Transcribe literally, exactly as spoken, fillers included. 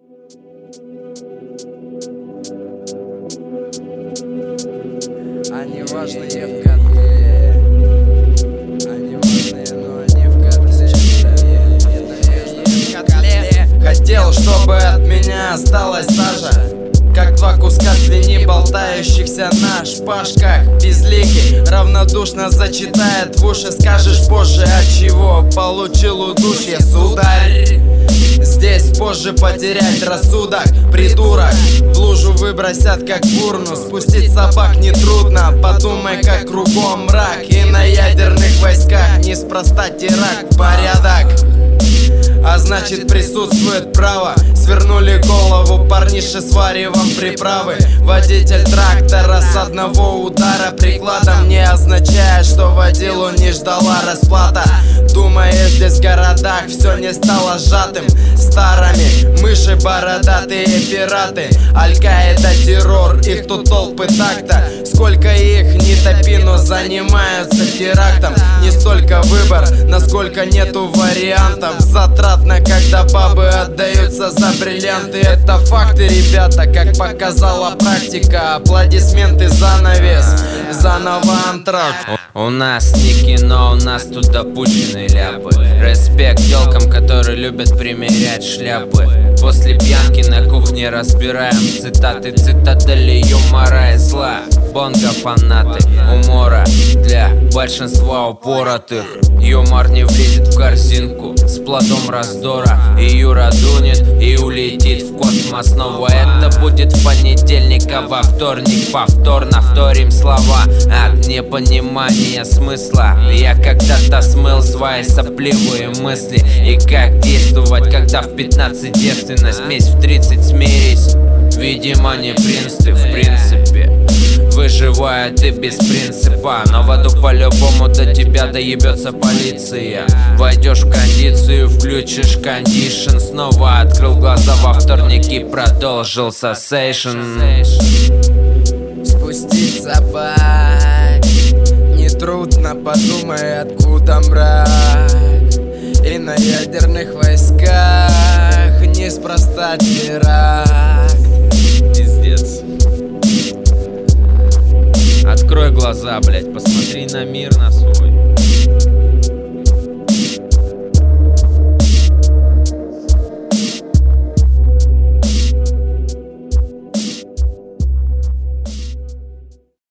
Они важные в котле, они важные, но они в котле. В котле. Хотел, чтобы от меня осталась сажа, как два куска свиньи, болтающихся на шпажках. Безликий равнодушно зачитает в уши. Скажешь позже, от чего получил удушье, сударь. Здесь позже потерять рассудок, придурок. В лужу выбросят, как в урну. Спустить собак нетрудно. Подумай, как кругом мрак. И на ядерных войсках неспроста теракт. Порядок, а значит присутствует право. Свернули голову парниши с варевом приправы. Водитель трактора с одного удара прикладом не означает, что водилу не ждала расплата. Думаешь, здесь в городах все не стало сжатым старыми мыши, бородатые пираты. Аль-Каида, террор, их тут толпы так-то. Сколько их не топи, но занимаются терактом. Не столько выбор, насколько нету вариантов. Затратно, когда бабы отдаются за бриллианты. Это факты, ребята, как показала практика. Аплодисменты, занавес, заново антракт. У нас не кино, у нас тут допущенные ляпы. Респект телкам, которые любят примерять шляпы. После пьянки на кухне разбираем цитаты, цитадели юмора и зла. Бонго фанаты умора для большинства упоротых. Юмор не влезет в корзинку с плодом раздора. И Юра дунет и улетит в космос снова. Это будет в понедельник, а во вторник повторно вторим слова от непонимания смысла. Я когда-то смыл свои сопливые мысли. И как действовать, когда в пятнадцать девственность, месть в тридцать смирись. Видимо, не принц ты в принципе. Выживая ты без принципа. Но в аду по-любому до тебя доебется полиция. Войдешь в кондицию, включишь кондишн. Снова открыл глаза во вторник и продолжился сейшн. Спустить собак нетрудно, подумай, откуда мрак. И на ядерных войсках неспроста теракт. Пиздец. Открой глаза, блять, посмотри на мир на свой.